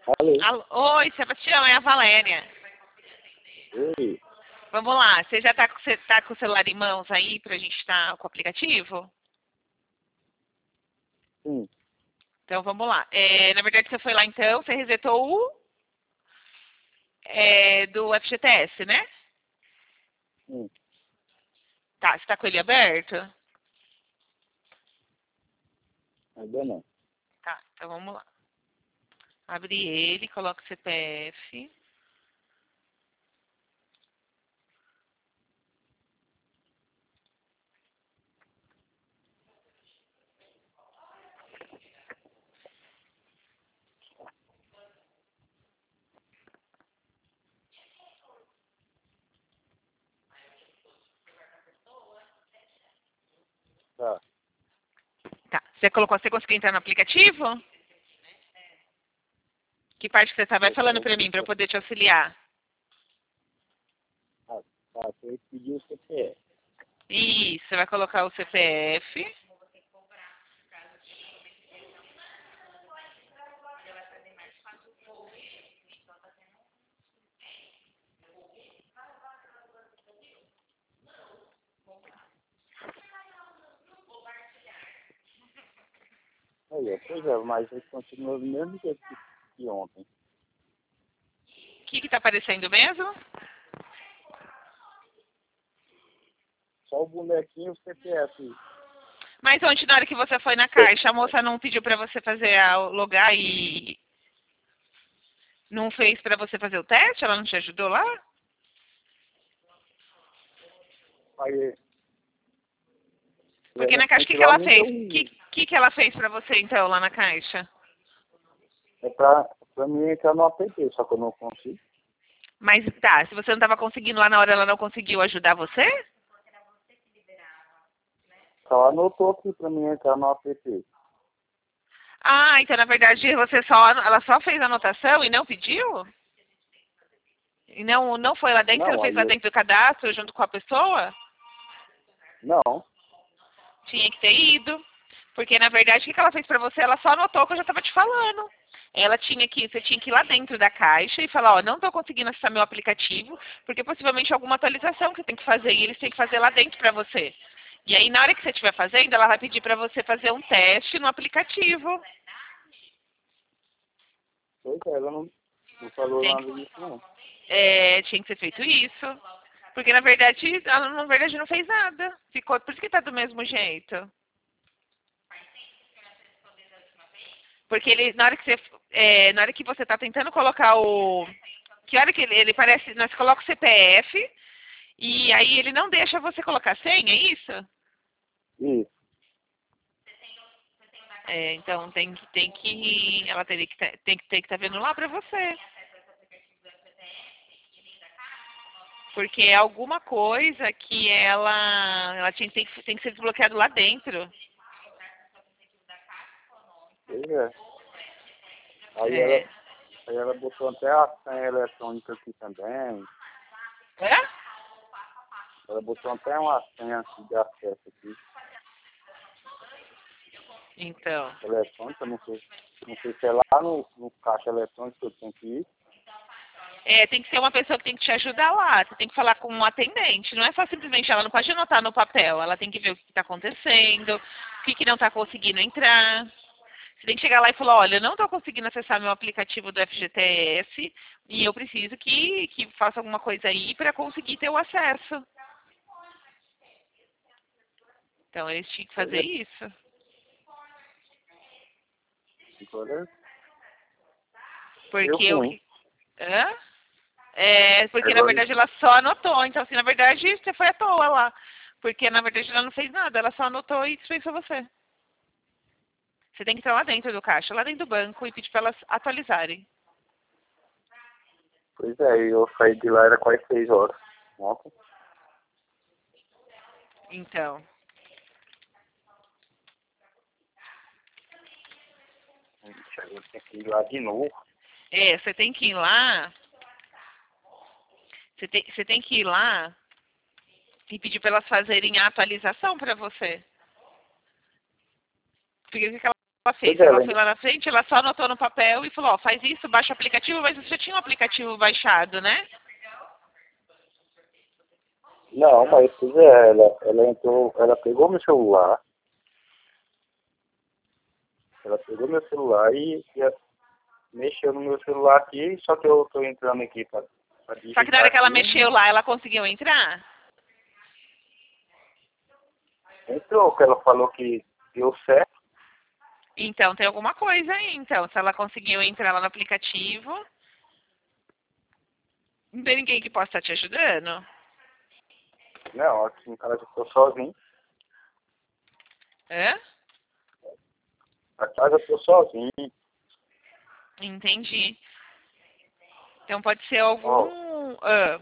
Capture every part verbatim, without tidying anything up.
Alô? Alô, oi, Sebastião, é a Valéria. Oi. Vamos lá, você já está com, você tá com o celular em mãos aí para a gente estar com o aplicativo? Sim. Então vamos lá. É, na verdade, você foi lá então, você resetou o é, do F G T S, né? Sim. Tá, você está com ele aberto? Ainda não. Tá, então vamos lá. Abre ele, coloca o C P F. Tá. Tá, você colocou, você conseguiu entrar no aplicativo? Que parte que você tá? Vai Eu falando para mim, para eu tô... poder te auxiliar. Tá, tá. Você pediu o C P F. Isso, você vai colocar o C P F. Aí, ó, pois é, mas ele continua do mesmo jeito que, que ontem. O que que tá aparecendo mesmo? Só o bonequinho e o C P F. Mas ontem, na hora que você foi na caixa, a moça não pediu pra você fazer a logar e não fez pra você fazer o teste? Ela não te ajudou lá? Aí, Porque na caixa, o que, realmente que lá ela não deu fez? O um... que, que, que ela fez pra você, então, lá na caixa? É pra, pra mim entrar no app, só que eu não consigo. Mas tá, se você não tava conseguindo lá na hora, ela não conseguiu ajudar você? Só anotou aqui pra mim entrar no app. Ah, então na verdade você só, ela só fez a anotação e não pediu? E não, não foi lá dentro, você não Não, fez aí lá eu... dentro do cadastro junto com a pessoa? Não. Tinha que ter ido. Porque, na verdade, o que que ela fez pra você? Ela só anotou o que eu já tava te falando. Ela tinha que, você tinha que ir lá dentro da caixa e falar, ó, não tô conseguindo acessar meu aplicativo, porque possivelmente alguma atualização que você tem que fazer, e eles têm que fazer lá dentro pra você. E aí, na hora que você estiver fazendo, ela vai pedir pra você fazer um teste no aplicativo. Pois é, ela não, não falou Tem nada que, disso, não. é, tinha que ser feito isso. Porque, na verdade, ela, na verdade, não fez nada. Ficou, por isso que tá do mesmo jeito. Porque ele, na hora que você, é, na hora que você tá tentando colocar o, que hora que ele, ele parece, nós coloca o C P F e aí ele não deixa você colocar senha, é isso? Isso. É, então tem que, tem que, ela teria que, tá- tem que ter que estar vendo lá pra você. Porque é alguma coisa que ela, ela tinha, tem, que- tem que ser desbloqueado lá dentro. Pois é. Aí ela, É. aí ela botou até a senha eletrônica aqui também. É? Ela botou até uma senha assim de acesso aqui. Então. Eletrônica, não sei, não sei se é lá no, no caixa eletrônico que eu tenho que ir. É, tem que ser uma pessoa que tem que te ajudar lá. Você tem que falar com um atendente. Não é só simplesmente, ela não pode anotar no papel. Ela tem que ver o que está acontecendo, o que, que não está conseguindo entrar. Você tem que chegar lá e falar, olha, eu não estou conseguindo acessar meu aplicativo do F G T S e eu preciso que, que faça alguma coisa aí para conseguir ter o acesso. Então, eles tinham que Pois fazer é, isso. agora eu Porque o ruim. que... Hã? É, porque na Agora, verdade ela só anotou. Então, assim, na verdade, você foi à toa lá. Porque na verdade ela não fez nada, ela só anotou e fez pra você. Você tem que entrar lá dentro do caixa, lá dentro do banco e pedir para elas atualizarem. pois é, eu saí de lá, era quase seis horas. Ontem. Então, Ixi, agora tem que ir lá de novo. é, você tem que ir lá, você tem, você tem que ir lá e pedir para elas fazerem a atualização para você. Porque o que que ela ela fez? Pois é, Ela ela- foi lá na frente, ela só anotou no papel e falou, ó, faz isso, baixa o aplicativo, mas você já tinha o aplicativo baixado, né? Não, mas pois é, ela, ela entrou, ela pegou meu celular, ela pegou meu celular e, e a- mexeu no meu celular aqui, só que eu tô entrando aqui pra, pra Só que na hora digitar que ela aqui, mexeu lá, ela conseguiu entrar? entrou, que ela falou que deu certo. Então tem alguma coisa aí, então. Se ela conseguiu entrar lá no aplicativo, não tem ninguém que possa estar te ajudando? Não, aqui em casa eu tô sozinho. Hã? A casa eu tô sozinho. Entendi. Então pode ser Ó, algum... ah,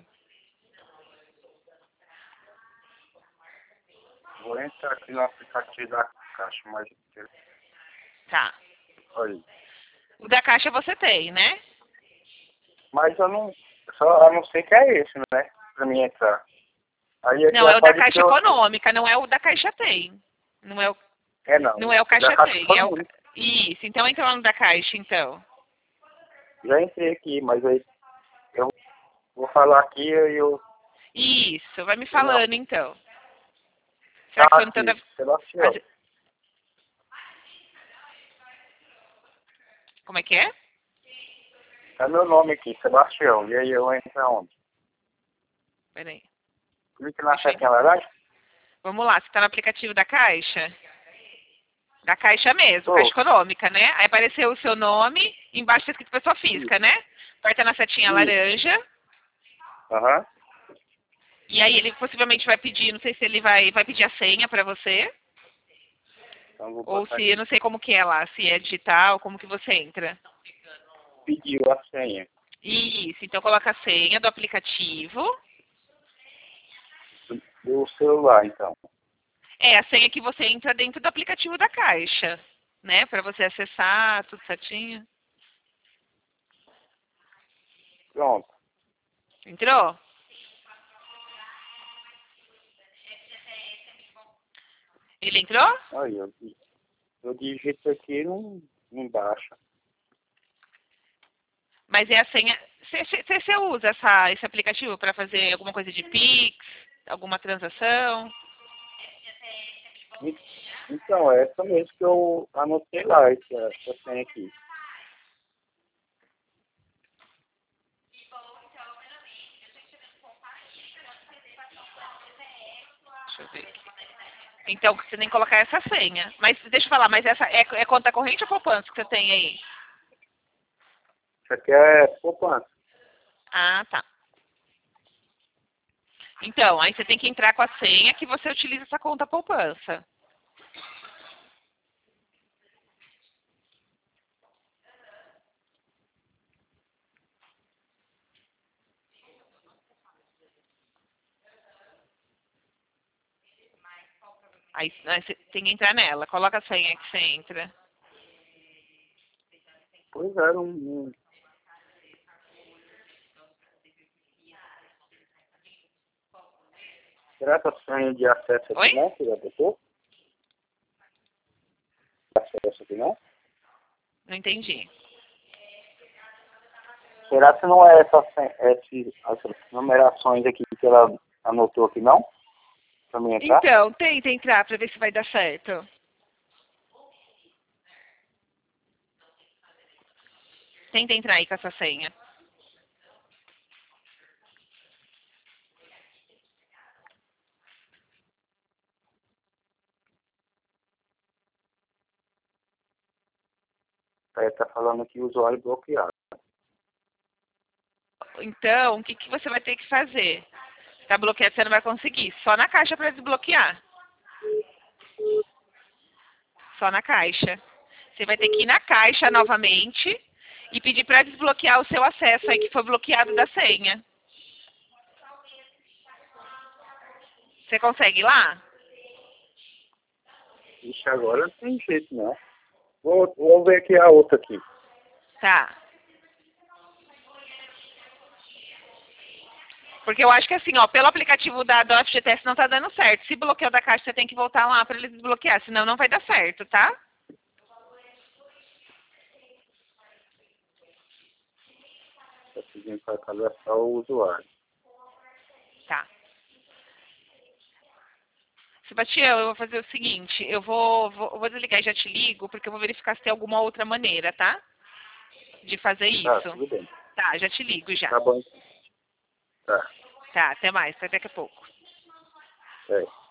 vou entrar aqui no aplicativo da Caixa, mas tá. olha aí. O da Caixa você tem, né? Mas eu não, só, a não ser que é esse, né? Pra mim entrar. Aí aqui Não, é o da pode Caixa ser outro. Econômica, não é o da Caixa Tem. Não é o, É não. não é o Da Caixa Caixa Tem. É o... Econômica. Isso, então entra lá no da Caixa, então. Já entrei aqui, mas aí eu vou falar aqui e eu. Isso, vai me eu não. falando, então. Será que Ah, foi no teu da... aqui, Sebastião. As- Como é que é? É meu nome aqui, Sebastião. E aí eu entro aonde? Peraí. Clique na Deixa eu setinha laranja? Vamos lá, você está no aplicativo da Caixa? Da Caixa mesmo, Tô. Caixa Econômica, né? Aí apareceu o seu nome, embaixo está escrito pessoa física, né? Aperta na setinha Isso. laranja, Aham. e aí ele possivelmente vai pedir, não sei se ele vai, vai pedir a senha para você, Então vou ou botar se, aqui. eu não sei como que é lá, se é digital, como que você entra. Pediu a senha Isso, então coloca a senha do aplicativo. do, do celular, então. É, a senha que você entra dentro do aplicativo da Caixa, né? Para você acessar, tudo certinho. Pronto. Entrou? Ele entrou? Aí eu, eu digito aqui e não, não baixa. Mas é a senha. Você usa essa, esse aplicativo para fazer alguma coisa de Pix, alguma transação? E- Então, é essa mesmo que eu anotei lá, essa, essa senha aqui. Deixa eu ver aqui. Então você tem que colocar essa senha. Mas deixa eu falar, mas essa é, é conta corrente ou poupança que você tem aí? Isso aqui é poupança. Ah, tá. Então, aí você tem que entrar com a senha que você utiliza essa conta poupança. Aí, aí você tem que entrar nela. Coloca a senha que você entra. Pois é, não, não. Será que a senha de acesso aqui Oi? não, você já botou? Acesso aqui não? Não entendi. Será que não é essa, senha- esse, essas numerações aqui que ela anotou aqui não? Pra mim entrar? Então, tenta entrar para ver se vai dar certo. Tenta entrar aí com essa senha. Aí tá falando aqui usuário bloqueado. Então, o que, que você vai ter que fazer? Está bloqueado, você não vai conseguir. Só na caixa para desbloquear. Só na caixa. Você vai ter que ir na caixa novamente e pedir para desbloquear o seu acesso aí que foi bloqueado da senha. Você consegue ir lá? Ixi, agora não tem jeito não. Vou, vou ver aqui a outra aqui. Tá. Porque eu acho que assim, ó, pelo aplicativo da, do F G T S não tá dando certo. Se bloqueou da caixa, você tem que voltar lá para ele desbloquear, senão não vai dar certo, tá? Está pedindo para cadastrar o usuário. Tá. Sebastião, eu vou fazer o seguinte, eu vou, vou, eu vou desligar e já te ligo, porque eu vou verificar se tem alguma outra maneira, tá? De fazer Tá, isso. tudo bem. Tá, já te ligo já. Tá bom. Tá. Tá, até mais, até daqui a pouco. É.